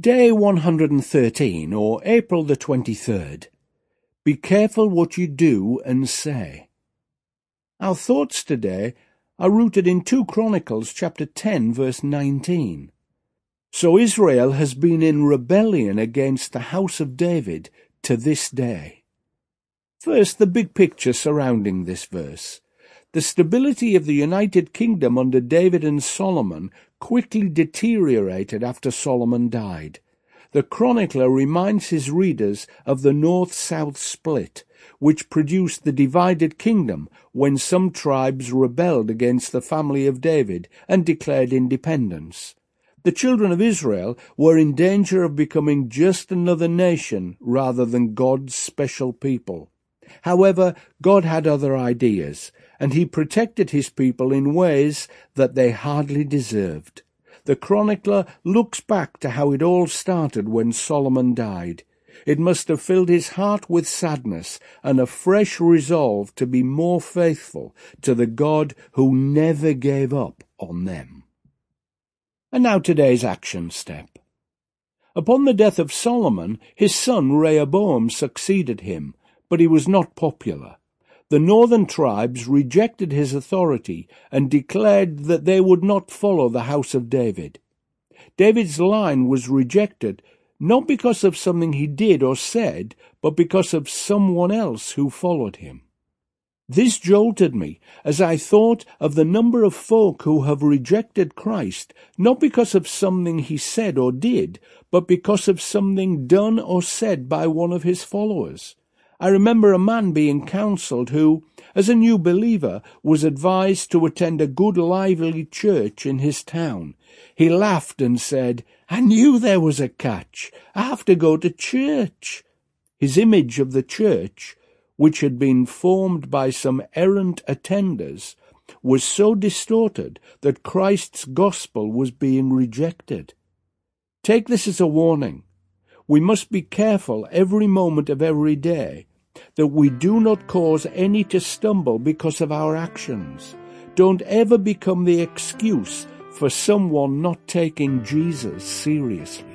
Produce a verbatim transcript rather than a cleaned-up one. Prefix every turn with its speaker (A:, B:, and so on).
A: Day one hundred thirteen, or April the twenty-third. Be careful what you do and say. Our thoughts today are rooted in two Chronicles chapter ten verse nineteen. So Israel has been in rebellion against the house of David to this day. First, the big picture surrounding this verse. The stability of the United Kingdom under David and Solomon quickly deteriorated after Solomon died. The chronicler reminds his readers of the north-south split, which produced the divided kingdom when some tribes rebelled against the family of David and declared independence. The children of Israel were in danger of becoming just another nation rather than God's special people. However, God had other ideas, and he protected his people in ways that they hardly deserved. The chronicler looks back to how it all started when Solomon died. It must have filled his heart with sadness and a fresh resolve to be more faithful to the God who never gave up on them. And now today's action step. Upon the death of Solomon, his son Rehoboam succeeded him, but he was not popular. The northern tribes rejected his authority and declared that they would not follow the house of David. David's line was rejected not because of something he did or said, but because of someone else who followed him. This jolted me as I thought of the number of folk who have rejected Christ, not because of something he said or did, but because of something done or said by one of his followers. I remember a man being counselled who, as a new believer, was advised to attend a good lively church in his town. He laughed and said, "I knew there was a catch. I have to go to church." His image of the church, which had been formed by some errant attenders, was so distorted that Christ's gospel was being rejected. Take this as a warning. We must be careful every moment of every day that we do not cause any to stumble because of our actions. Don't ever become the excuse for someone not taking Jesus seriously.